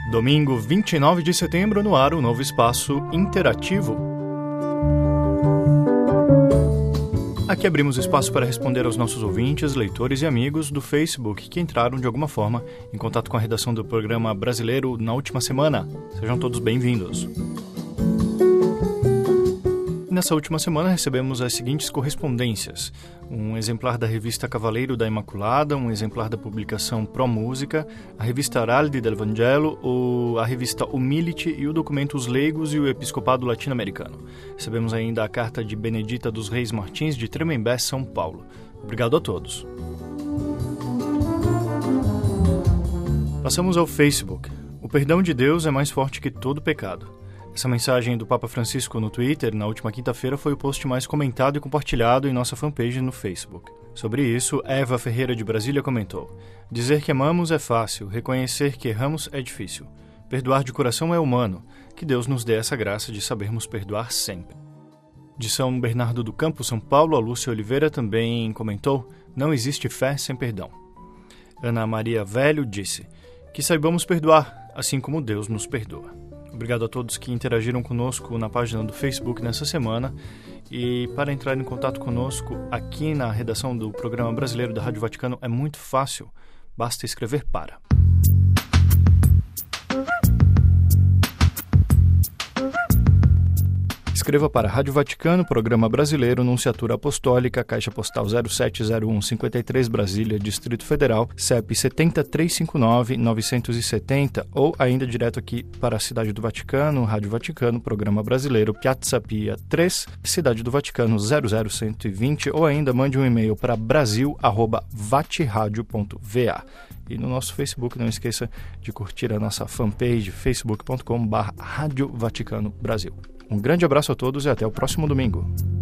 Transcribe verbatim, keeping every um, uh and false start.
Domingo, vinte e nove de setembro, no ar, o novo espaço interativo. Aqui abrimos espaço para responder aos nossos ouvintes, leitores e amigos do Facebook que entraram de alguma forma em contato com a redação do programa brasileiro na última semana. Sejam todos bem-vindos. Nessa última semana recebemos as seguintes correspondências: um exemplar da revista Cavaleiro da Imaculada, um exemplar da publicação Pro Música, a revista Araldi del Vangelo, a revista Humility e o documento Os Leigos e o Episcopado Latino-Americano. Recebemos ainda a carta de Benedita dos Reis Martins de Tremembé, São Paulo. Obrigado a todos. Passamos ao Facebook. O perdão de Deus é mais forte que todo pecado. Essa mensagem do Papa Francisco no Twitter, na última quinta-feira, foi o post mais comentado e compartilhado em nossa fanpage no Facebook. Sobre isso, Eva Ferreira de Brasília comentou: dizer que amamos é fácil, reconhecer que erramos é difícil. Perdoar de coração é humano. Que Deus nos dê essa graça de sabermos perdoar sempre. De São Bernardo do Campo, São Paulo, a Lúcia Oliveira também comentou: não existe fé sem perdão. Ana Maria Velho disse: que saibamos perdoar, assim como Deus nos perdoa. Obrigado a todos que interagiram conosco na página do Facebook nessa semana. E para entrar em contato conosco aqui na redação do Programa Brasileiro da Rádio Vaticano é muito fácil. Basta escrever para. Escreva para a Rádio Vaticano, Programa Brasileiro, Nunciatura Apostólica, Caixa Postal zero sete zero um cinquenta e três, Brasília, Distrito Federal, C E P sete zero três cinco nove nove sete zero, ou ainda direto aqui para a Cidade do Vaticano, Rádio Vaticano, Programa Brasileiro, Piazza Pia três, Cidade do Vaticano zero zero um dois zero, ou ainda mande um e-mail para brasil arroba vatiradio ponto v a. E no nosso Facebook, não esqueça de curtir a nossa fanpage, facebook ponto com barra Rádio Vaticano Brasil. Um grande abraço a todos e até o próximo domingo.